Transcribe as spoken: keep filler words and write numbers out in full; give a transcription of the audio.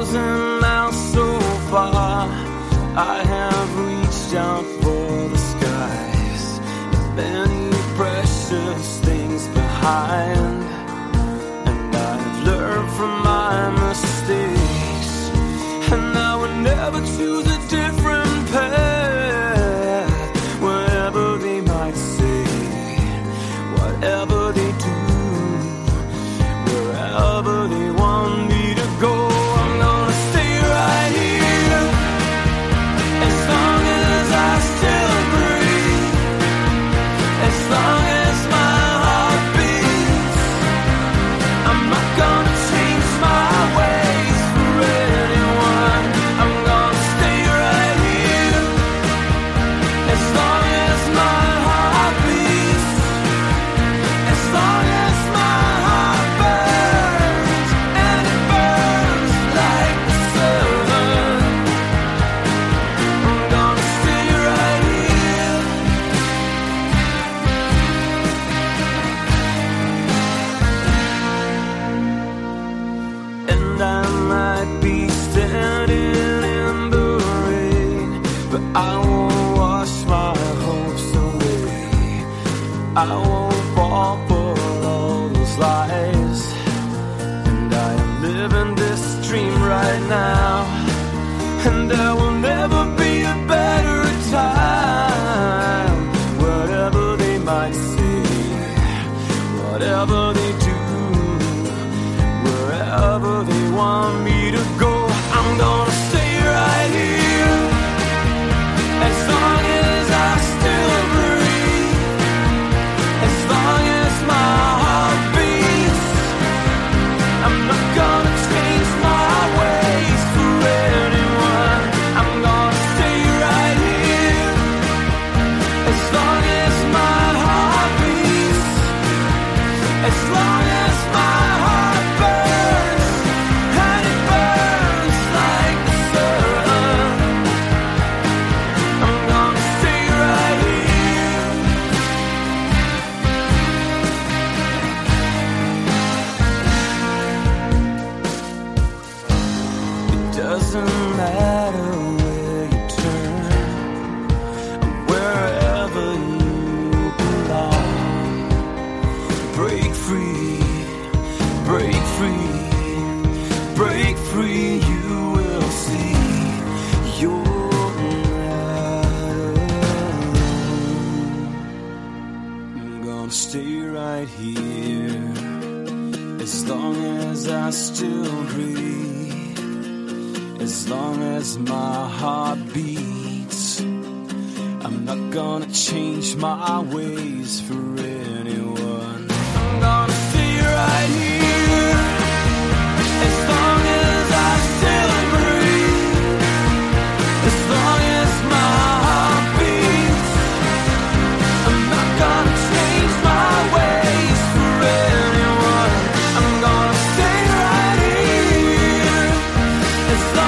chosen now so far. I have reached out for the skies, many precious things behind, and I've learned from my mistakes, and I would never choose a different path. Whatever they might say, whatever they do, wherever they want me to go, I'm gonna stay right here as long as I still breathe, as long as my heart beats. I'm not gonna change my ways for anyone. I'm gonna stay right here as long as my heart beats, as long as my heart burns, and it burns like the sun. I'm gonna stay right here. And I might be standing in the rain, but I won't wash my hopes away. I won't fall for all those lies, and I am living this dream right now, and there will never be a better time. Whatever they might say, whatever they do, wherever they want me to go, I'm gonna stay right here as long as I still breathe, as long as my heart beats. I'm not gonna change my ways for anyone. I'm gonna stay right here as long as my heart beats, as long as my heart burns, and it burns like the sun. I'm gonna stay right here. It doesn't matter where you turn, wherever you belong. Break free, break free, break free, you will see you're not alone. I'm gonna stay right here as long as I still breathe, as long as my heart beats. I'm not gonna change my ways for anyone. I'm gonna stay right here as long as I still breathe, as long as my heart beats. I'm not gonna change my ways for anyone. I'm gonna stay right here as long